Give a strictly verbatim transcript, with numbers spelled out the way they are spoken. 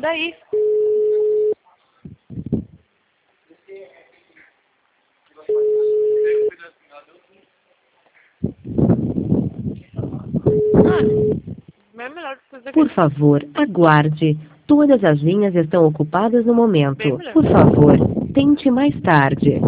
daí? Ah, é melhor fazer Por favor, aguarde. Todas as linhas estão ocupadas no momento. Bem melhor. Por favor, tente mais tarde.